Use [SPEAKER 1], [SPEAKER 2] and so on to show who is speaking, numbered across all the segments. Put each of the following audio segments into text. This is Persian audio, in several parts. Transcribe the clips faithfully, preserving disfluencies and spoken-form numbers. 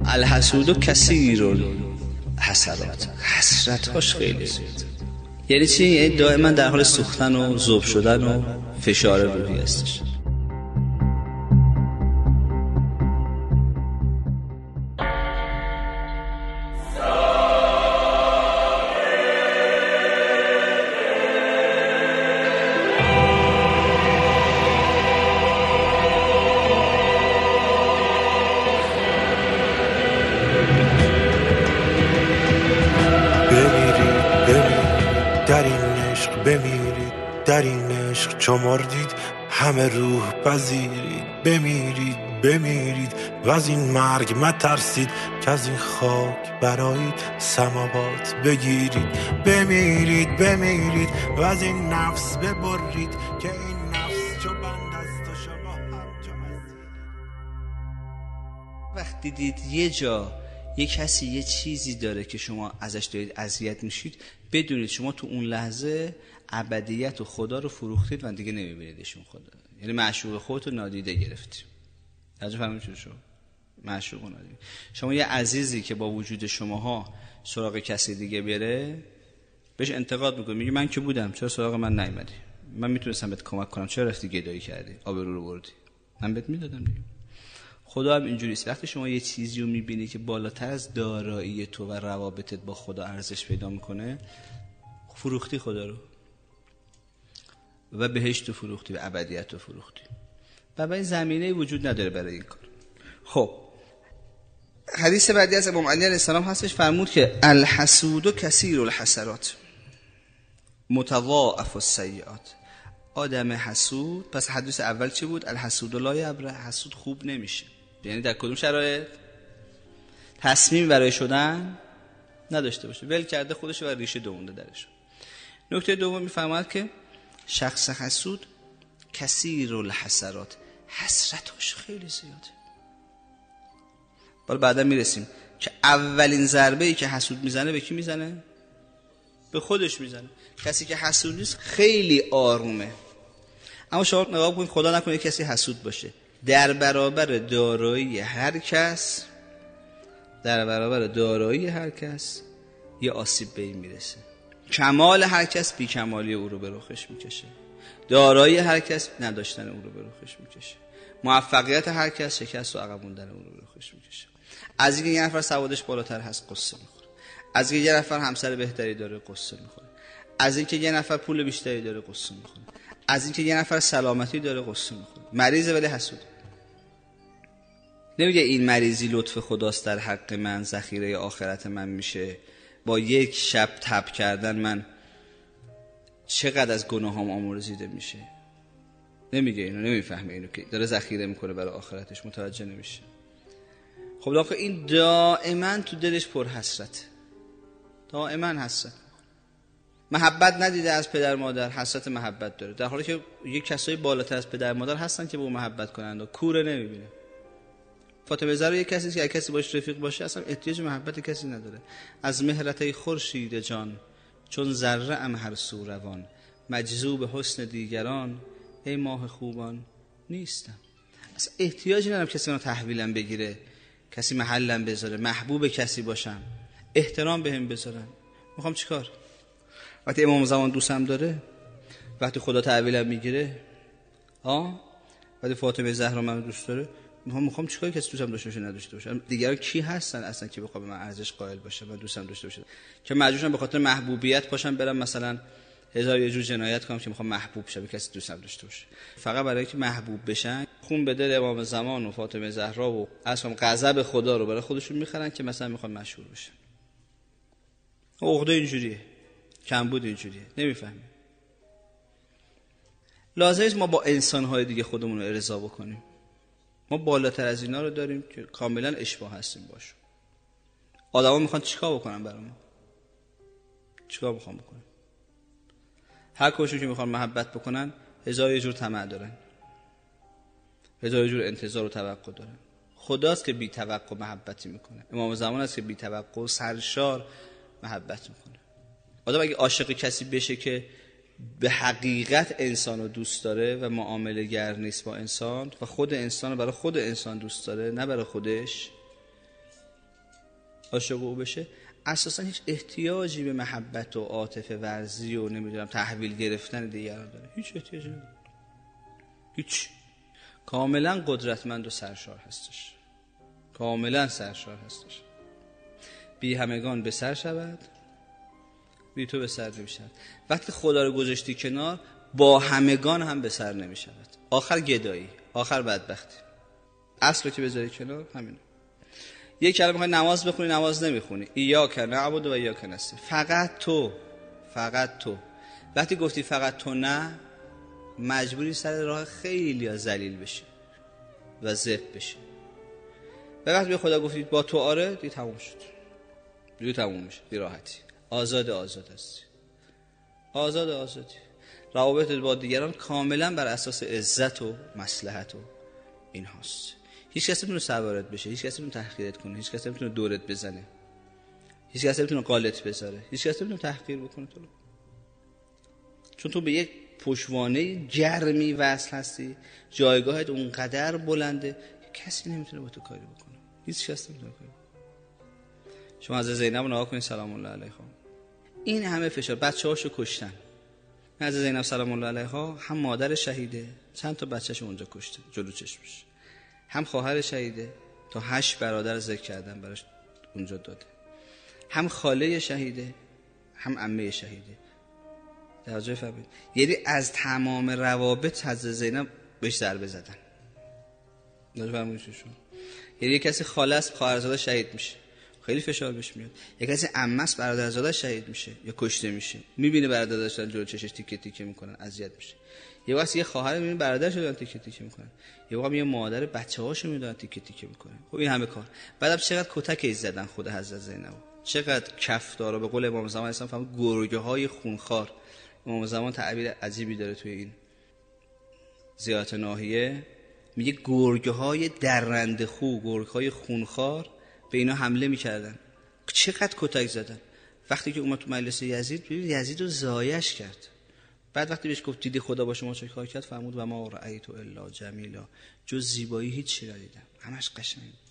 [SPEAKER 1] الحسود کثیر الحسرات، حسرت‌هاش خیلی زیاد. یعنی چی؟ یعنی دائما در حال سوختن و ذوب شدن و فشار روحی هستش.
[SPEAKER 2] در این عشق بمیرید، در این عشق چو مردید همه روح پذیرید. بمیرید بمیرید و از این مرگ مترسید که از این خاک برایید سماوات بگیرید. بمیرید بمیرید و از این نفس ببرید که این نفس چو بند است و شما هم چو اسیر.
[SPEAKER 1] وقتی دید یه جا یه کسی یه چیزی داره که شما ازش دارید اذیت میشید، بدونید شما تو اون لحظه ابدیت و خدا رو فروختید و دیگه نمیبینیدشون خدا. یعنی معشوق خودتو نادیده گرفتید. راجع فهمید چی شو؟ معشوق و نادیده. شما یه عزیزی که با وجود شماها سراغ کسی دیگه بره، بهش انتقاد میکنی، میگی من که بودم چرا سراغ من نیومدی؟ من میتونستم بهت کمک کنم، چرا رفتی گدایی کردی؟ آبرو رو بردی. من بهت میدادم دیگه. خدا هم اینجوری است. وقتی شما یه چیزی رو میبینی که بالاتر از دارایی تو و روابطت با خدا ارزش پیدا میکنه، فروختی خدا رو و بهشت رو فروختی و ابدیت رو فروختی و به این زمینه وجود نداره برای این کار. خب حدیث بعدی از امام علی علیه السلام هستش، فرمود که الحسود کثیر الحسرات متضاعف السیئات. آدم حسود، پس حدیث اول چی بود؟ الحسود لا یبره، حسود خوب نمیشه. یعنی در کدوم شرایط؟ تصمیم برای شدن نداشته باشه، ول کرده خودش و ریشه دوونده درش. نکته دوم میفرماید که شخص حسود کثیر الحسرات، حسرتش خیلی زیاده. بالا بعدا میرسیم که اولین ضربه ای که حسود میزنه به کی میزنه؟ به خودش میزنه. کسی که حسود نیست خیلی آرومه. اما شما نگاه کنید، خدا نکنه کسی حسود باشه، در برابر دارایی هر کس در برابر دارایی هر کس یه آسیب به این میرسه. کمال هر کس بی کمالی او رو به رخش میکشه، دارایی هر کس نداشتن او رو به رخش میکشه، موفقیت هر کس شکست و عقب موندن او رو به رخش میکشه. از اینکه یه نفر سوادش بالاتر هست قصه میخوره، از اینکه یه نفر همسر بهتری داره قصه میخوره، از اینکه یه نفر پول بیشتری داره قصه میخوره، از اینکه یه نفر سلامتی داره قصه میخوره. مریضه ولی حسود. نمیگه این مریضی لطف خداست در حق من، ذخیره آخرت من میشه، با یک شب تب کردن من چقدر از گناهام آمرزیده میشه. نمیگه اینو، نمیفهمه اینو که داره ذخیره میکنه برای آخرتش، متوجه نمیشه. خب داخل این دائما تو دلش پر حسرت، دائما حسرت. محبت ندیده از پدر مادر، حسرت محبت داره، در حالی که یک کسایی بالاتر از پدر مادر هستن که به اون محبت کنند و کوره نمیبینه. فاطمه زهرا یک کسی که کسی باش رفیق باشه اصلا احتیاج محبت کسی نداره. از مهرته خورشید جان چون ذره ام هر سو روان، مجذوب حسن دیگران ای ماه خوبان نیستم. اصلا احتیاجی ندارم کسی منو تحویلم بگیره، کسی محلم بذاره، محبوب کسی باشم، احترام بهم بذارن. میخوام چیکار؟ وقتی امام زمان دوستم داره، وقتی خدا تحویلم میگیره، ها، وقتی فاطمه زهرا منو دوست داره، میخوام میخوام چیکار کسی دوستم داشته باشه نداشته باشه؟ دیگران کی هستن اصلا که بخوام به من ارزش قائل باشه و دوستم داشته باشه؟ که مجبورم به خاطر محبوبیت پاشم برم مثلا هزار یه جور جنایت کنم که میخوام محبوب شه، کسی دوستم داشته باشه، فقط برای اینکه محبوب بشن. خون به دل امام زمان و فاطمه زهرا و اصلا غضب خدا رو برای خودشون میخرن که مثلا میخوان مشهور بشن. عقده اینجوریه، کمبود اینجوریه، نمیفهمیم. لازمه ما با انسان‌های دیگه خودمون رو ارضا بکنیم. ما بالاتر از اینا رو داریم که کاملا اشباح هستیم باشون. آدما میخوان چیکار بکنن برای ما؟ چیکار میخوان بکنن؟ هر کدومشون که میخوان محبت بکنن هزار یه جور طمع دارن، هزار یه جور انتظار و توقع دارن. خداست که بی توقع محبتی میکنه. امام زمان است که بی توقع سرشار محبت میکنه. آدم اگه عاشق کسی بشه که به حقیقت انسان رو دوست داره و معامله گر نیست با انسان و خود انسان رو برای خود انسان دوست داره نه برای خودش، عاشق او بشه اساسا هیچ احتیاجی به محبت و عاطفه ورزی و نمیدونم تحویل گرفتن دیگران داره، هیچ احتیاجی نداره، هیچ. کاملا قدرتمند و سرشار هستش، کاملا سرشار هستش. بی همگان به سر شود، بی تو به سر نمی شود. وقتی خدا رو گذاشتی کنار، با همگان هم به سر نمی شود. آخر گدایی، آخر بدبختی. اصل رو که بذاری کنار همینه. یک کلمه میخوای نماز بخونی، نماز نمیخونی، ایاک نعبد و ایاک نستعین، فقط تو، فقط تو. وقتی گفتی فقط تو نه، مجبوری سر راه خیلی ذلیل بشی و ذبح بشی. و وقتی به خدا گفتی با تو آره، دیگه تموم شد، دیگه تموم میشه، بی راحتی، آزاد آزاد هستی، آزاد آزادی. روابط با دیگران کاملا بر اساس عزت و مصلحت و این هاست. هیچ کسی نمیتونه سوارت بشه، هیچ کسی نمیتونه تحقیرت کنه، هیچ کسی نمیتونه دورت بزنه، هیچ کسی نمیتونه قالت بذاره، هیچ کسی نمیتونه تحقیر بکنه تو رو. چون تو به یک پشتوانه گرمی وصل هستی، جایگاهت اونقدر بلنده کسی نمیتونه با تو کاری بکنه، هیچ کسی نمیتونه کاری بکنه. شما از زینب نگاه کنید سلام الله علیها، این همه فشار، بچه‌هاشو کشتن. از زینب سلام الله علیها هم مادر شهیده، چند تا بچه‌شو اونجا کشته جلو چشمش، هم خواهر شهیده تا هشت برادر ذکر کردن براش اونجا داده، هم خاله شهیده هم عمه شهیده. توجه فرمایید، یعنی از تمام روابط حضرت زینب بهش ضربه زدن. توجه فرمایید شو. یعنی یک کسی خاله است خواهرزاده شهید میشه، خیلی فشار بهش میاد. یک کسی عمه است برادرزاده شهید میشه یا کشته میشه، میبینه برادرش دارن جلو چشش تیکه تیکه میکنن، اذیت میشه. یه وقت یه خواهر میبینه برادرش دارن تیکه تیکه میکنن، یه وقت یه مادر بچه‌هاشو میدونن تیکه تیکه میکنه. خب این همه کار. بعدم چقدر کتک زدن خود حضرت زینب، چقدر کفدارا، به قول امام زمان اسلام فهم گرگه های خونخوار. امام زمان تعبیر عجیبی داره توی این زیارت ناحیه، میگه گرگه های درنده خو، گرگه های خونخوار به اینا حمله میکردن. چقدر کتک زدن. وقتی که اومد تو مجلس یزید، یزید رو زایش کرد. بعد وقتی بهش گفت دیدی خدا با شما چه کار کرد، فرمود و ما رأیت الا جمیلا، جز زیبایی هیچ چیزی ندیدم، همش قشنگ بود،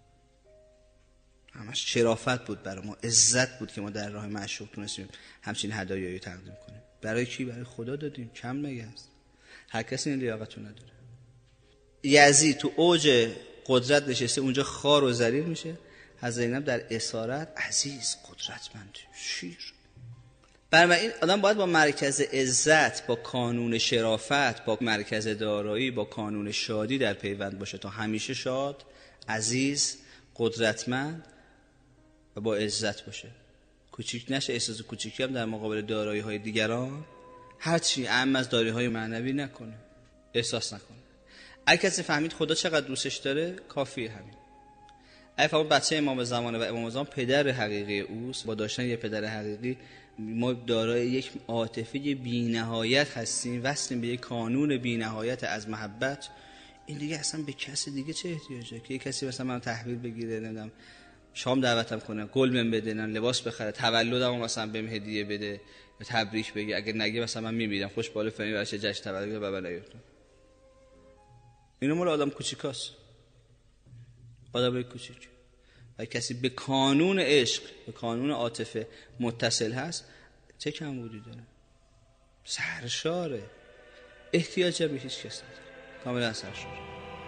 [SPEAKER 1] همش شرافت بود برای ما، عزت بود که ما در راه معشوق تونستیم همچین هدایایی تقدیم کنیم. برای کی؟ برای خدا دادیم، کم مگه است؟ هر کسی این لیاقتو نداره. یزید تو اوج قدرت نشسته اونجا خار و ذلیل میشه، حضرت زینب در اسارت عزیز، قدرتمند، شیر. بنابراین آدم باید با مرکز عزت، با کانون شرافت، با مرکز دارایی، با کانون شادی در پیوند باشه تا همیشه شاد، عزیز، قدرتمند و با عزت باشه. کوچیک نشه، احساس کوچیکی هم در مقابل دارایی های دیگران، هرچی اهم از دارایی های معنوی نکنه، احساس نکنه. اگه کسی فهمید خدا چقدر دوستش داره، کافیه همین. اگه فهمید بچه امام زمانه و امام زمان پدر حقیقی اوست، با داشتن یه پدر حقیقی ما دارای یک عاطفه بی‌نهایت هستیم، وصلیم به یک کانون بی‌نهایت از محبت، این دیگه اصلا به کسی دیگه چه احتیاجه که یک کسی مثلا من تحویل بگیره، نمیدونم شام دعوتم کنه، گل بهم بده، لباس بخره، تولدمو مثلا بهم هدیه بده، تبریک بگه، اگه نگه مثلا من میمیرم، خوش باله فلانی براش جشن تولد بابا نیفتم. اینو مال آدم کوچیکاست، آدم کوچیک. و کسی به کانون عشق، به کانون عاطفه متصل هست، چه کم بودی داره؟ سرشاره، احتیاج به هیچ کس نداره، کاملا سرشاره.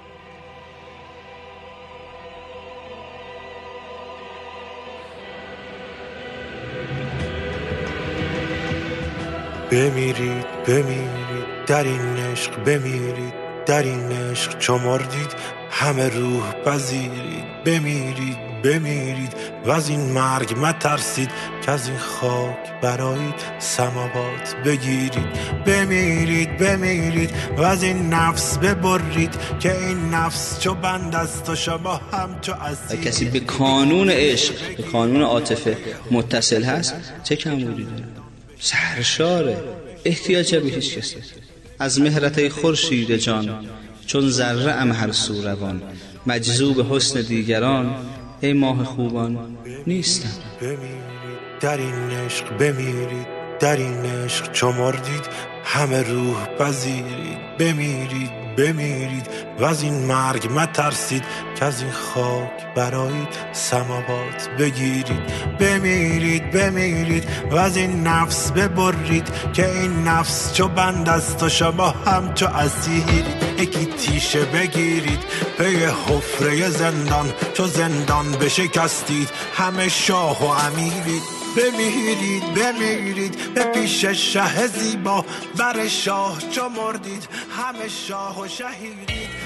[SPEAKER 2] بمیرید بمیرید در این عشق، بمیرید در این عشق، چو مردید همه روح پذیرید. بمیرید بمیرید و از این مرگ مترسید، که از این خاک برایید سماوات بگیرید. بمیرید بمیرید و از این نفس ببرید، که این نفس چو بند است و شما هم چو اسیر.
[SPEAKER 1] کسی به کانون عشق، به کانون عاطفه متصل هست، چه کم بودی داره؟ سرشاره، احتیاج به هیچ کسی. از مهرت خورشید جان چون ذره ام هر سو روان، مجذوب حسن دیگران ای ماه خوبان نیستم.
[SPEAKER 2] بمیرید در این عشق، بمیرید در این عشق، چو مردید همه روح پذیرید. بمیرید بمیرید و از این مرگ مترسید، که از این خاک برایید سماوات بگیرید. بمیرید بمیرید و از این نفس ببرید که این نفس چو بند است و شما هم چو اسیرید. یکی تیشه بگیرید پی حفره زندان، چو زندان بشکستید همه شاه و امیرید. بمیرید بمیرید به پیش شه زیبا، بر شاه چو مردید همه شاه و شهیدید.